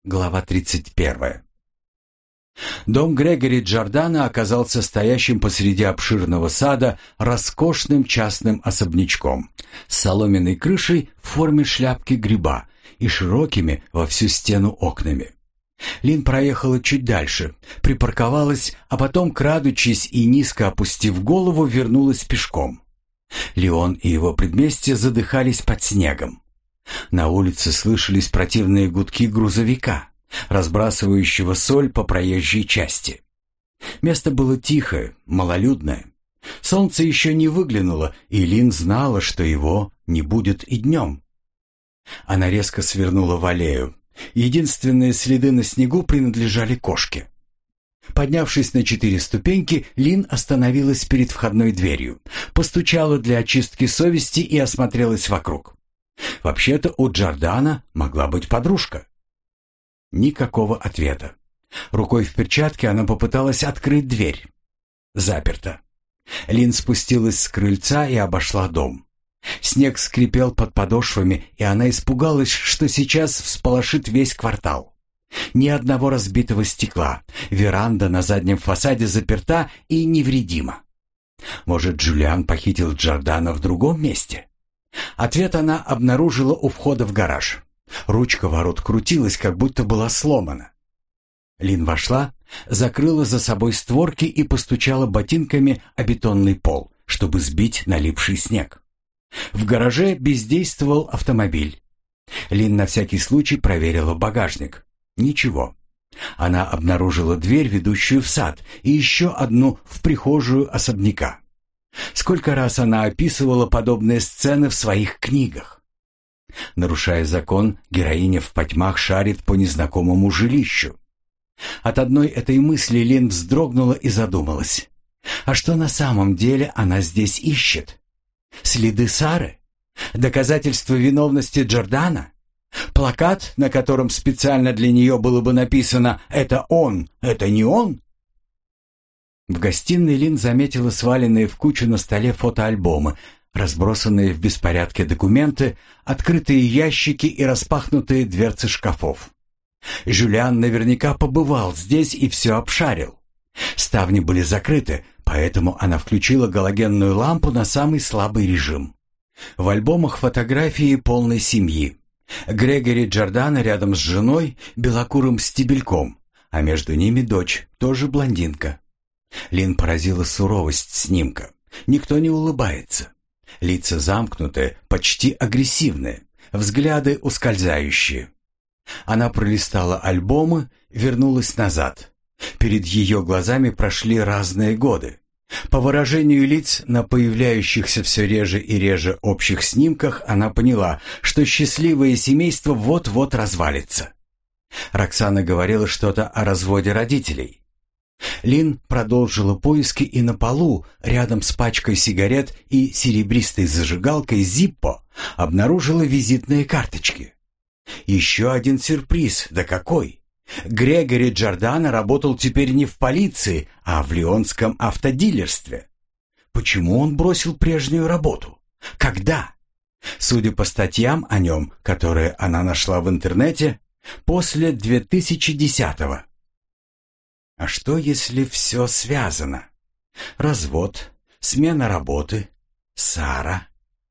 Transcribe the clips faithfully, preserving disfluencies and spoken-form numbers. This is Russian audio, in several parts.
Глава тридцать первая. Дом Грегори Джордано оказался стоящим посреди обширного сада роскошным частным особнячком с соломенной крышей в форме шляпки гриба и широкими во всю стену окнами. Лин проехала чуть дальше, припарковалась, а потом, крадучись и низко опустив голову, вернулась пешком. Леон и его предместье задыхались под снегом. На улице слышались противные гудки грузовика, разбрасывающего соль по проезжей части. Место было тихое, малолюдное. Солнце еще не выглянуло, и Лин знала, что его не будет и днем. Она резко свернула в аллею. Единственные следы на снегу принадлежали кошке. Поднявшись на четыре ступеньки, Лин остановилась перед входной дверью, постучала для очистки совести и осмотрелась вокруг. Вообще-то у Джордано могла быть подружка. Никакого ответа. Рукой в перчатке она попыталась открыть дверь. Заперто. Лин спустилась с крыльца и обошла дом. Снег скрипел под подошвами, и она испугалась, что сейчас всполошит весь квартал. Ни одного разбитого стекла, веранда на заднем фасаде заперта и невредима. Может, Джулиан похитил Джордано в другом месте? Ответ она обнаружила у входа в гараж. Ручка ворот крутилась, как будто была сломана. Лин вошла, закрыла за собой створки и постучала ботинками о бетонный пол, чтобы сбить налипший снег. В гараже бездействовал автомобиль. Лин на всякий случай проверила багажник. Ничего. Она обнаружила дверь, ведущую в сад, и еще одну в прихожую особняка. Сколько раз она описывала подобные сцены в своих книгах. Нарушая закон, героиня в потьмах шарит по незнакомому жилищу. От одной этой мысли Лин вздрогнула и задумалась. А что на самом деле она здесь ищет? Следы Сары? Доказательства виновности Джордано? Плакат, на котором специально для нее было бы написано «Это он, это не он»? В гостиной Лин заметила сваленные в кучу на столе фотоальбомы, разбросанные в беспорядке документы, открытые ящики и распахнутые дверцы шкафов. Жюлиан наверняка побывал здесь и все обшарил. Ставни были закрыты, поэтому она включила галогенную лампу на самый слабый режим. В альбомах фотографии полной семьи. Грегори Джордано рядом с женой, белокурым стебельком, а между ними дочь, тоже блондинка. Лин поразила суровость снимка. Никто не улыбается. Лица замкнутые, почти агрессивные, взгляды ускользающие. Она пролистала альбомы, вернулась назад. Перед ее глазами прошли разные годы. По выражению лиц на появляющихся все реже и реже общих снимках она поняла, что счастливое семейство вот-вот развалится. Роксана говорила что-то о разводе родителей. Лин продолжила поиски и на полу, рядом с пачкой сигарет и серебристой зажигалкой Зиппо, обнаружила визитные карточки. Еще один сюрприз, да какой! Грегори Джордано работал теперь не в полиции, а в лионском автодилерстве. Почему он бросил прежнюю работу? Когда? Судя по статьям о нем, которые она нашла в интернете, после две тысячи десятого. А что, если все связано? Развод, смена работы, Сара.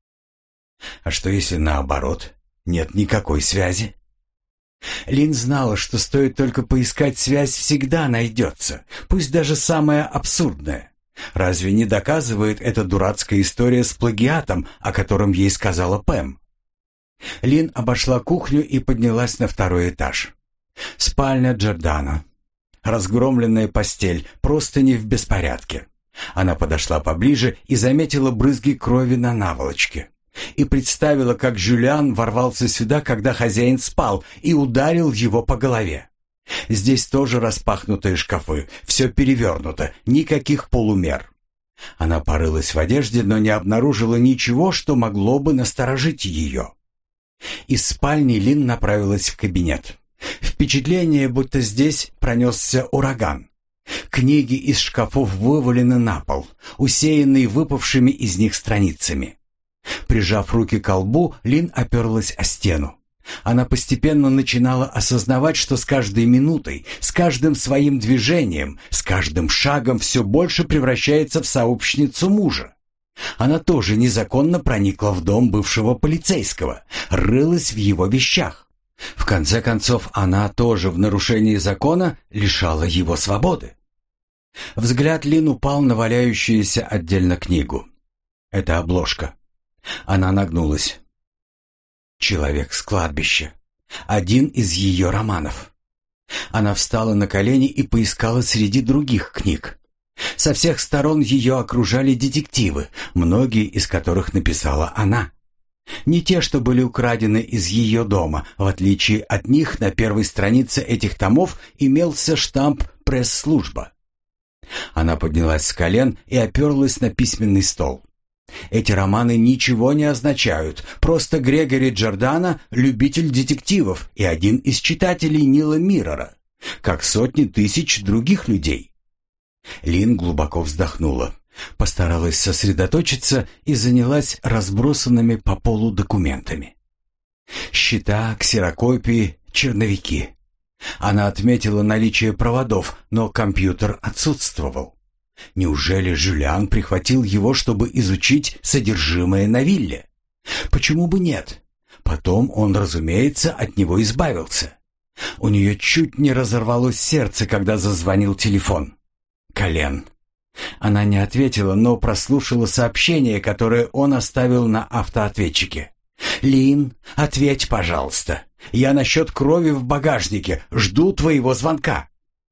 А что, если наоборот, нет никакой связи? Лин знала, что стоит только поискать связь, всегда найдется, пусть даже самая абсурдная. Разве не доказывает эта дурацкая история с плагиатом, о котором ей сказала Пэм? Лин обошла кухню и поднялась на второй этаж. Спальня Джордано. Разгромленная постель, простыни в беспорядке. Она подошла поближе и заметила брызги крови на наволочке. И представила, как Жюлиан ворвался сюда, когда хозяин спал, и ударил его по голове. Здесь тоже распахнутые шкафы, все перевернуто, никаких полумер. Она порылась в одежде, но не обнаружила ничего, что могло бы насторожить ее. Из спальни Лин направилась в кабинет. Впечатление, будто здесь пронесся ураган. Книги из шкафов вывалены на пол, усеянные выпавшими из них страницами. Прижав руки к колбу, Лин оперлась о стену. Она постепенно начинала осознавать, что с каждой минутой, с каждым своим движением, с каждым шагом все больше превращается в сообщницу мужа. Она тоже незаконно проникла в дом бывшего полицейского, рылась в его вещах. В конце концов, она тоже в нарушении закона лишала его свободы. Взгляд Лин упал на валяющуюся отдельно книгу. Это обложка. Она нагнулась. «Человек с кладбища». Один из ее романов. Она встала на колени и поискала среди других книг. Со всех сторон ее окружали детективы, многие из которых написала она. Не те, что были украдены из ее дома. В отличие от них, на первой странице этих томов имелся штамп «Пресс-служба». Она поднялась с колен и оперлась на письменный стол. Эти романы ничего не означают, просто Грегори Джордано – любитель детективов и один из читателей Нила Миррора, как сотни тысяч других людей. Лин глубоко вздохнула, постаралась сосредоточиться и занялась разбросанными по полу документами. Счета, ксерокопии, черновики. Она отметила наличие проводов, но компьютер отсутствовал. Неужели Жюлиан прихватил его, чтобы изучить содержимое на вилле? Почему бы нет? Потом он, разумеется, от него избавился. У нее чуть не разорвалось сердце, когда зазвонил телефон. Колен. Она не ответила, но прослушала сообщение, которое он оставил на автоответчике. «Лин, ответь, пожалуйста. Я насчет крови в багажнике. Жду твоего звонка».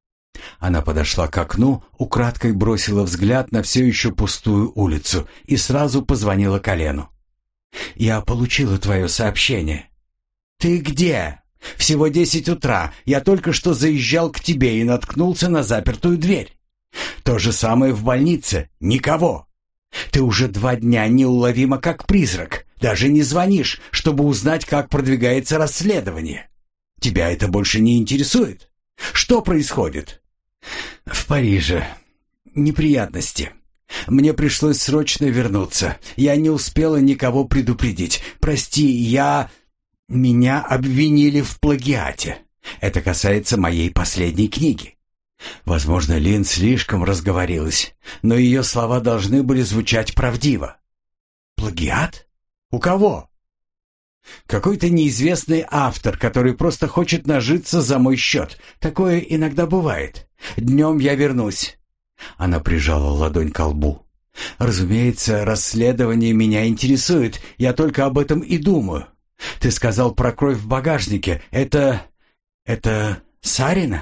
Она подошла к окну, украдкой бросила взгляд на все еще пустую улицу и сразу позвонила Колену. «Я получила твое сообщение». «Ты где?» «Всего десять утра. Я только что заезжал к тебе и наткнулся на запертую дверь». «То же самое в больнице. Никого. Ты уже два дня неуловима как призрак. Даже не звонишь, чтобы узнать, как продвигается расследование. Тебя это больше не интересует? Что происходит?» «В Париже. Неприятности. Мне пришлось срочно вернуться. Я не успела никого предупредить. Прости, я... Меня обвинили в плагиате. Это касается моей последней книги». Возможно, Лин слишком разговорилась, но ее слова должны были звучать правдиво. «Плагиат? У кого?» «Какой-то неизвестный автор, который просто хочет нажиться за мой счет. Такое иногда бывает. Днем я вернусь». Она прижала ладонь к лбу. «Разумеется, расследование меня интересует. Я только об этом и думаю. Ты сказал про кровь в багажнике. Это... это Сарина?»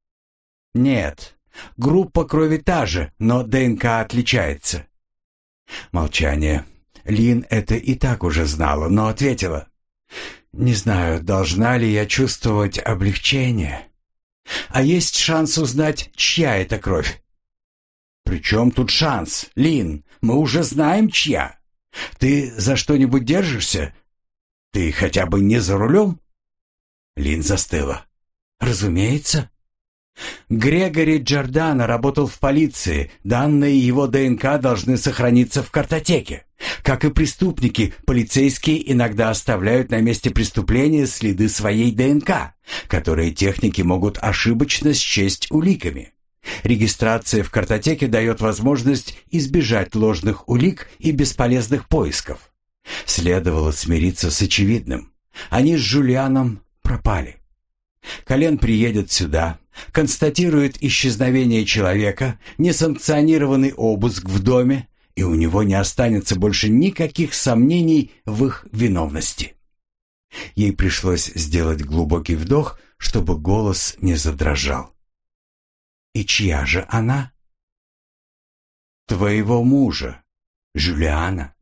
«Нет. Группа крови та же, но ДНК отличается». Молчание. Лин это и так уже знала, но ответила. «Не знаю, должна ли я чувствовать облегчение. А есть шанс узнать, чья это кровь?» «При чем тут шанс, Лин? Мы уже знаем, чья. Ты за что-нибудь держишься? Ты хотя бы не за рулем?» Лин застыла. «Разумеется». Грегори Джордано работал в полиции. Данные его ДНК должны сохраниться в картотеке. Как и преступники, полицейские иногда оставляют на месте преступления следы своей ДНК, которые техники могут ошибочно счесть уликами. Регистрация в картотеке дает возможность избежать ложных улик и бесполезных поисков. Следовало смириться с очевидным. Они с Жюлианом пропали. Колен приедет сюда, констатирует исчезновение человека, несанкционированный обыск в доме, и у него не останется больше никаких сомнений в их виновности. Ей пришлось сделать глубокий вдох, чтобы голос не задрожал. «И чья же она?» «Твоего мужа, Жюлиана».